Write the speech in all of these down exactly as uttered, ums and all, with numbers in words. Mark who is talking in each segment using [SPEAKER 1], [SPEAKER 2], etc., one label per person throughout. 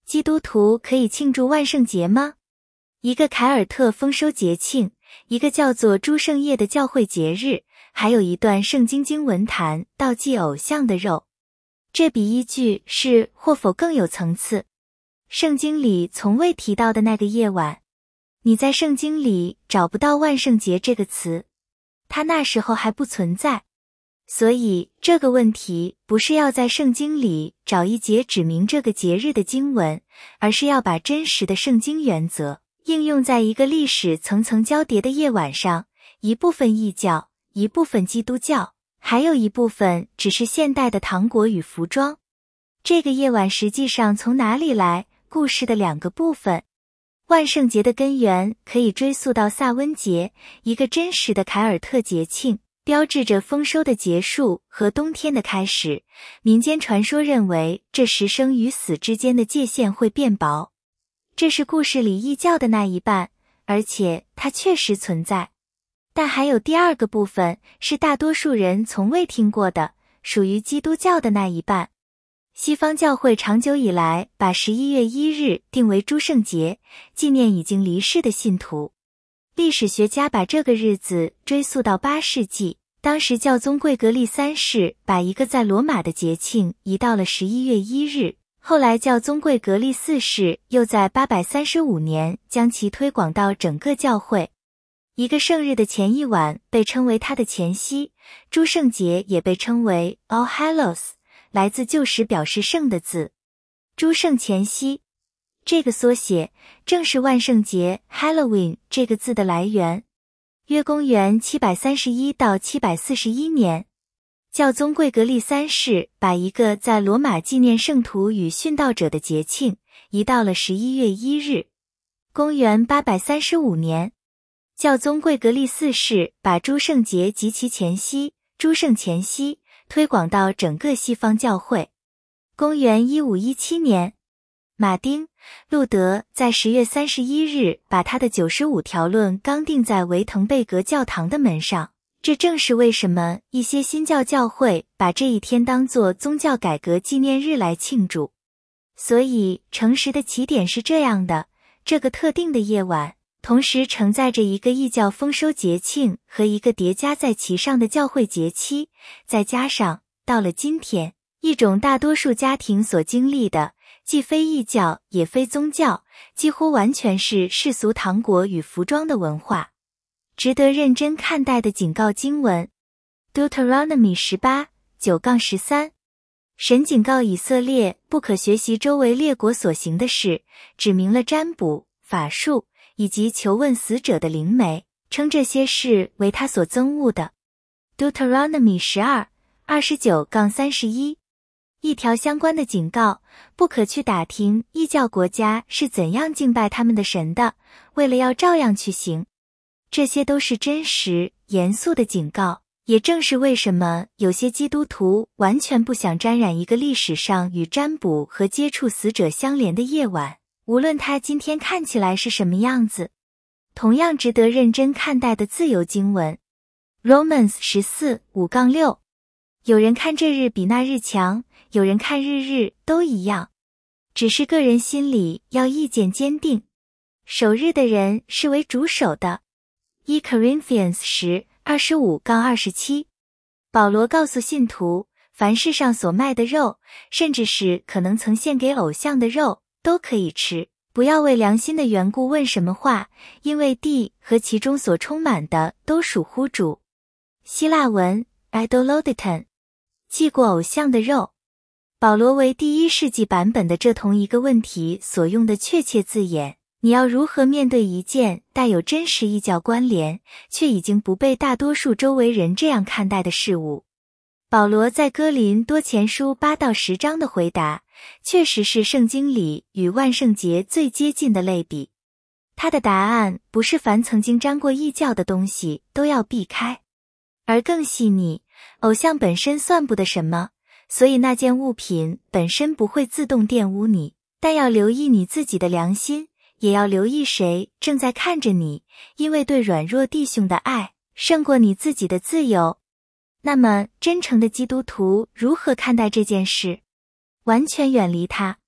[SPEAKER 1] 基督徒可以庆祝万圣节吗？一个凯尔特丰收节庆，一个叫做诸圣夜的教会节日，还有一段圣经经文谈到祭偶像的肉。这比依据是或否更有层次。圣经里从未提到的那个夜晚，你在圣经里找不到万圣节这个词，它那时候还不存在。所以这个问题不是要在圣经里找一节指明这个节日的经文，而是要把真实的圣经原则应用在一个历史层层交叠的夜晚上，一部分异教，一部分基督教，还有一部分只是现代的糖果与服装。这个夜晚实际上从哪里来？故事的两个部分。万圣节的根源可以追溯到萨温节，一个真实的凯尔特节庆，标志着丰收的结束和冬天的开始。民间传说认为这时生与死之间的界限会变薄。这是故事里异教的那一半，而且它确实存在。但还有第二个部分，是大多数人从未听过的，属于基督教的那一半。西方教会长久以来把十一月一日定为诸圣节，纪念已经离世的信徒。历史学家把这个日子追溯到八世纪，当时教宗贵格利三世把一个在罗马的节庆移到了十一月一日，后来教宗贵格利四世又在八百三十五年将其推广到整个教会。一个圣日的前一晚被称为它的前夕，诸圣节也被称为 All Hallows， 来自旧时表示圣的字。诸圣前夕这个缩写正是万圣节 Halloween 这个字的来源。约公元七百三十一到七百四十一年，教宗贵格利三世把一个在罗马纪念圣徒与殉道者的节庆移到了十一月一日。公元八百三十五年，教宗贵格利四世把诸圣节及其前夕诸圣前夕推广到整个西方教会。公元一五一七年，马丁·路德在十月三十一日把他的九十五条论刚钉在维滕贝格教堂的门上。这正是为什么一些新教教会把这一天当作宗教改革纪念日来庆祝。所以诚实的起点是这样的，这个特定的夜晚同时承载着一个异教丰收节庆和一个叠加在其上的教会节期，再加上到了今天一种大多数家庭所经历的既非异教也非宗教，几乎完全是世俗糖果与服装的文化。值得认真看待的警告经文 Deuteronomy 十八 九十三， 神警告以色列不可学习周围列国所行的事，指明了占卜、法术以及求问死者的灵媒，称这些事为他所憎恶的。 Deuteronomy 十二 二十九到三十一，一条相关的警告，不可去打听异教国家是怎样敬拜他们的神的，为了要照样去行。这些都是真实、严肃的警告，也正是为什么有些基督徒完全不想沾染一个历史上与占卜和接触死者相连的夜晚，无论它今天看起来是什么样子。同样值得认真看待的自由经文 Romans 十四 五到六， 有人看这日比那日强，有人看日日都一样，只是个人心里要意见坚定。守日的人是为主守的。一 Corinthians 十 二十五到二十七， 保罗告诉信徒，凡世上所卖的肉，甚至是可能曾献给偶像的肉，都可以吃，不要为良心的缘故问什么话，因为地和其中所充满的都属乎主。希腊文 idoloditon， 祭过偶像的肉。保罗为第一世纪版本的这同一个问题所用的确切字眼，你要如何面对一件带有真实异教关联，却已经不被大多数周围人这样看待的事物？保罗在哥林多前书八到十章的回答，确实是圣经里与万圣节最接近的类比。他的答案不是凡曾经沾过异教的东西都要避开，而更细腻，偶像本身算不得什么，所以那件物品本身不会自动玷污你，但要留意你自己的良心，也要留意谁正在看着你，因为对软弱弟兄的爱胜过你自己的自由。那么真诚的基督徒如何看待这件事？完全远离它。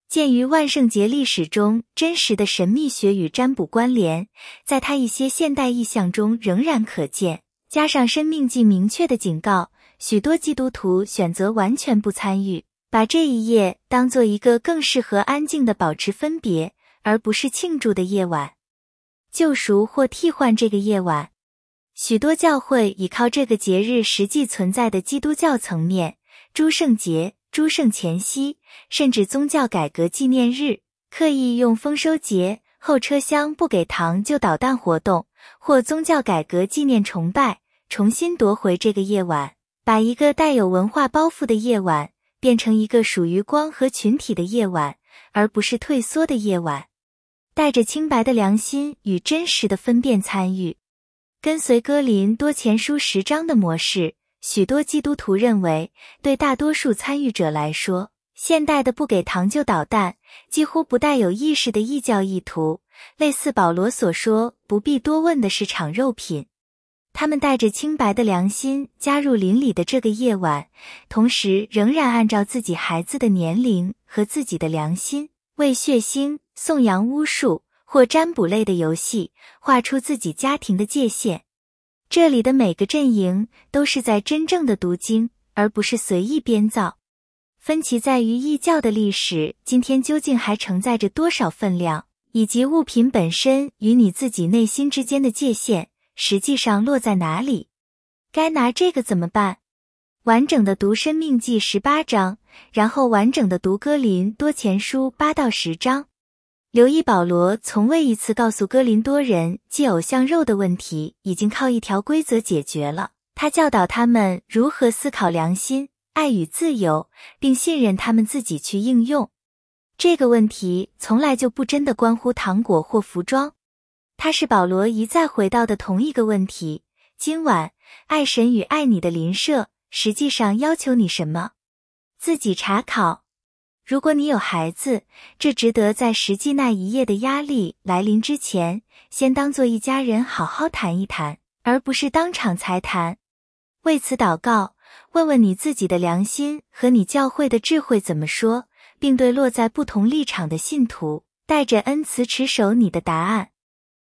[SPEAKER 1] 鉴于万圣节历史中真实的神秘学与占卜关联，在它一些现代意象中仍然可见，加上申命记明确的警告，许多基督徒选择完全不参与，把这一夜当作一个更适合安静的保持分别，而不是庆祝的夜晚。救赎或替换这个夜晚，许多教会倚靠这个节日实际存在的基督教层面，诸圣节、诸圣前夕，甚至宗教改革纪念日，刻意用丰收节、后车厢不给糖就捣蛋活动，或宗教改革纪念崇拜，重新夺回这个夜晚，把一个带有文化包袱的夜晚变成一个属于光和群体的夜晚，而不是退缩的夜晚。带着清白的良心与真实的分辨参与。跟随哥林多前书十章的模式，许多基督徒认为，对大多数参与者来说，现代的不给糖就捣蛋几乎不带有意识的异教意图，类似保罗所说不必多问的是场肉品。他们带着清白的良心加入邻里的这个夜晚，同时仍然按照自己孩子的年龄和自己的良心，为血腥、颂扬巫术或占卜类的游戏画出自己家庭的界限。这里的每个阵营都是在真正的读经，而不是随意编造。分歧在于异教的历史今天究竟还承载着多少分量，以及物品本身与你自己内心之间的界限实际上落在哪里。该拿这个怎么办？完整的读申命记十八章，然后完整的读哥林多前书八到十章。留意保罗从未一次告诉哥林多人祭偶像肉的问题已经靠一条规则解决了，他教导他们如何思考良心、爱与自由，并信任他们自己去应用。这个问题从来就不真的关乎糖果或服装，它是保罗一再回到的同一个问题。今晚，爱神与爱你的邻舍实际上要求你什么？自己查考。如果你有孩子，这值得在实际那一夜的压力来临之前，先当作一家人好好谈一谈，而不是当场才谈。为此祷告，问问你自己的良心和你教会的智慧怎么说，并对落在不同立场的信徒，带着恩慈持守你的答案。